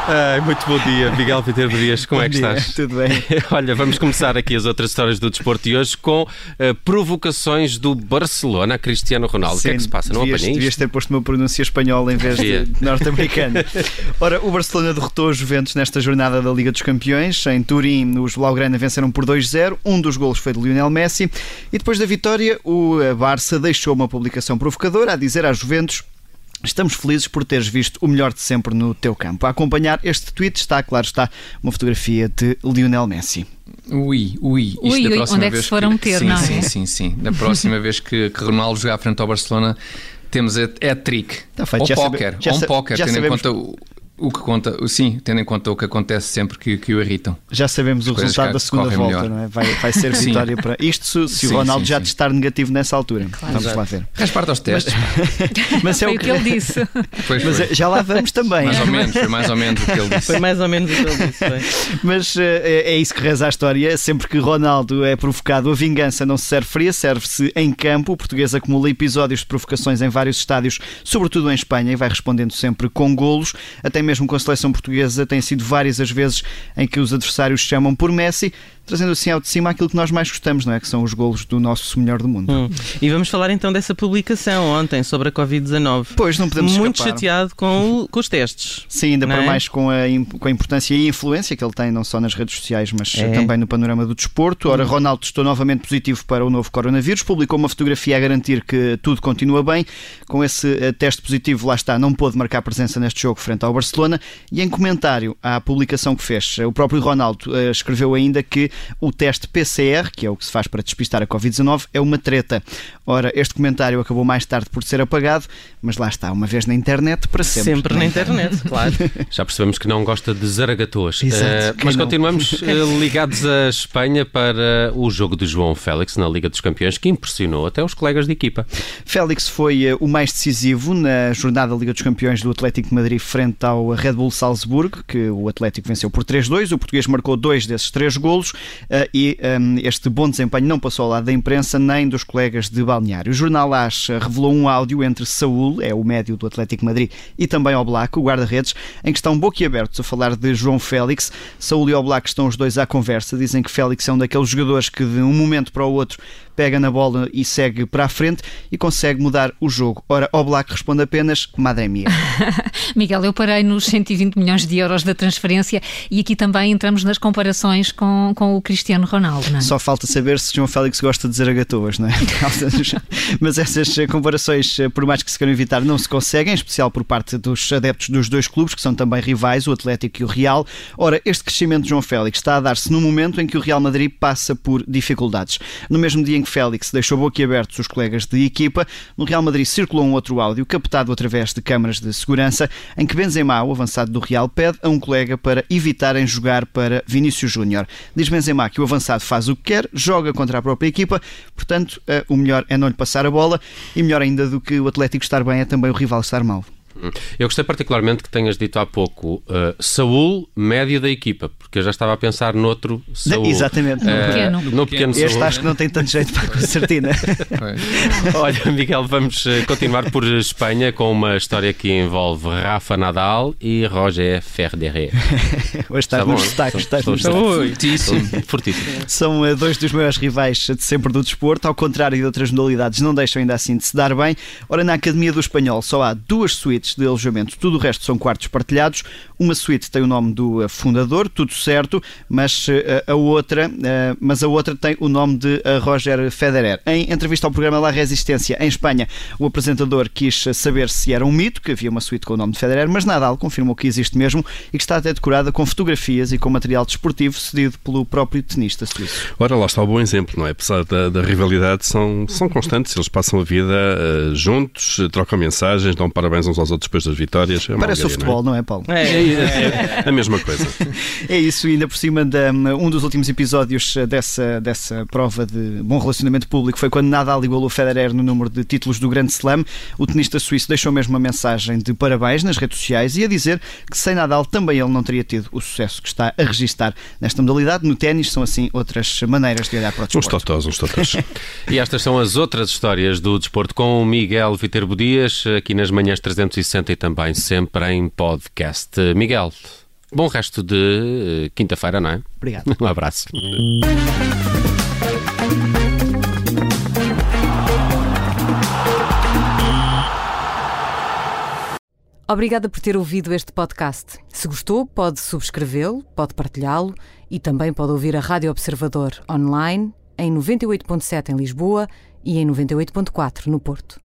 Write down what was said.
Muito bom dia, Miguel Viterbo Dias, como é que estás? Tudo bem? Olha, vamos começar aqui as outras histórias do desporto de hoje com provocações do Barcelona a Cristiano Ronaldo. Sim, o que é que se passa? Não apanhei isto? Devias ter posto uma pronúncia espanhola em vez de norte-americana. Ora, o Barcelona derrotou os Juventus nesta jornada da Liga dos Campeões. Em Turim, os Blaugrana venceram por 2-0. Um dos golos foi de Lionel Messi. E depois da vitória, o Barça deixou uma publicação provocadora a dizer à Juventus: estamos felizes por teres visto o melhor de sempre no teu campo. A acompanhar este tweet está uma fotografia de Lionel Messi. Isto da próxima onde é que vez se foram meter, não é? Sim. Da próxima vez que Ronaldo jogar frente ao Barcelona, temos hat-trick. Ou póquer, tendo em conta o que conta, sim, tendo em conta o que acontece sempre que o irritam. Já sabemos o resultado da segunda volta, melhor. Não é? Vai ser vitória para isto se o Ronaldo já testar negativo nessa altura. Claro. Vamos lá ver. Faz parte aos testes. Mas é foi o que ele disse. Mas já lá vamos também. Foi mais ou menos o que ele disse. Foi mais ou menos o que ele disse. Mas é isso que reza a história. Sempre que Ronaldo é provocado, a vingança não se serve fria, serve-se em campo. O português acumula episódios de provocações em vários estádios, sobretudo em Espanha, e vai respondendo sempre com golos. Até mesmo com a seleção portuguesa tem sido várias as vezes em que os adversários chamam por Messi, trazendo assim ao de cima aquilo que nós mais gostamos, não é? Que são os golos do nosso melhor do mundo. E vamos falar então dessa publicação ontem sobre a Covid-19. Pois, não podemos muito escapar. Chateado com os testes. Sim, ainda para mais com a importância e a influência que ele tem, não só nas redes sociais, mas também no panorama do desporto. Ora, Ronaldo testou novamente positivo para o novo coronavírus, publicou uma fotografia a garantir que tudo continua bem. Com esse teste positivo, lá está, não pôde marcar presença neste jogo frente ao Barcelona. E em comentário à publicação que fez, o próprio Ronaldo escreveu ainda que o teste PCR, que é o que se faz para despistar a Covid-19, é uma treta. Ora, este comentário acabou mais tarde por ser apagado, mas lá está, uma vez na internet, para sempre. Sempre na internet, claro. Já percebemos que não gosta de zaragatoas. Exato, mas continuamos ligados à Espanha para o jogo de João Félix na Liga dos Campeões, que impressionou até os colegas de equipa. Félix foi o mais decisivo na jornada da Liga dos Campeões do Atlético de Madrid frente ao Red Bull Salzburgo, que o Atlético venceu por 3-2. O português marcou 2 desses 3 golos e este bom desempenho não passou ao lado da imprensa nem dos colegas de balneário. O jornal AS revelou um áudio entre Saúl, é o médio do Atlético de Madrid, e também Oblak, o guarda-redes, em que estão boquiabertos a falar de João Félix. Saúl e Oblak estão os dois à conversa, dizem que Félix é um daqueles jogadores que de um momento para o outro pega na bola e segue para a frente e consegue mudar o jogo. Ora, Oblak responde apenas Madre mia. Miguel, eu parei nos 120 milhões de euros da transferência e aqui também entramos nas comparações com o Cristiano Ronaldo, não é? Só falta saber se João Félix gosta de zaragatoas, não é? Mas essas comparações, por mais que se queiram evitar, não se conseguem, em especial por parte dos adeptos dos dois clubes, que são também rivais, o Atlético e o Real. Ora, este crescimento de João Félix está a dar-se no momento em que o Real Madrid passa por dificuldades. No mesmo dia em que Félix deixou boquiabertos os colegas de equipa, no Real Madrid circulou um outro áudio, captado através de câmaras de segurança, em que Benzema, o avançado do Real, pede a um colega para evitarem jogar para Vinícius Júnior. Diz Benzema que o avançado faz o que quer, joga contra a própria equipa, portanto, o melhor é não lhe passar a bola, e melhor ainda do que o Atlético estar bem é também o rival estar mal. Eu gostei particularmente que tenhas dito há pouco Saúl, médio da equipa, porque eu já estava a pensar noutro Saúl. Exatamente, no pequeno Saúl. Este acho que não tem tanto jeito para a concertina. Olha, Miguel, vamos continuar por Espanha com uma história que envolve Rafa Nadal e Roger Federer. Hoje estás nos destaques. Fortíssimo. São dois dos maiores rivais de sempre do desporto, ao contrário de outras modalidades, não deixam ainda assim de se dar bem. Ora, na Academia do Espanhol só há 2 suítes de alojamento, tudo o resto são quartos partilhados. Uma suíte tem o nome do fundador, tudo certo, mas a outra tem o nome de Roger Federer. Em entrevista ao programa La Resistência em Espanha, o apresentador quis saber se era um mito, que havia uma suíte com o nome de Federer, mas Nadal confirmou que existe mesmo e que está até decorada com fotografias e com material desportivo cedido pelo próprio tenista suíço. Ora, lá está o bom exemplo, não é? Apesar da rivalidade, são constantes, eles passam a vida juntos, trocam mensagens, dão parabéns uns aos outros depois das vitórias. Parece o futebol, não é, Paulo? É a mesma coisa. É isso, ainda por cima de um dos últimos episódios dessa prova de bom relacionamento público foi quando Nadal igualou Federer no número de títulos do Grande Slam. O tenista suíço deixou mesmo uma mensagem de parabéns nas redes sociais e a dizer que sem Nadal também ele não teria tido o sucesso que está a registar nesta modalidade. No ténis são assim outras maneiras de olhar para o desporto. Uns totós. E estas são as outras histórias do desporto com o Miguel Viterbo Dias, aqui nas manhãs 360 e também sempre em podcast. Miguel, Bom resto de quinta-feira, não é? Obrigado. Um abraço. Obrigada por ter ouvido este podcast. Se gostou, pode subscrevê-lo, pode partilhá-lo e também pode ouvir a Rádio Observador online em 98.7 em Lisboa e em 98.4 no Porto.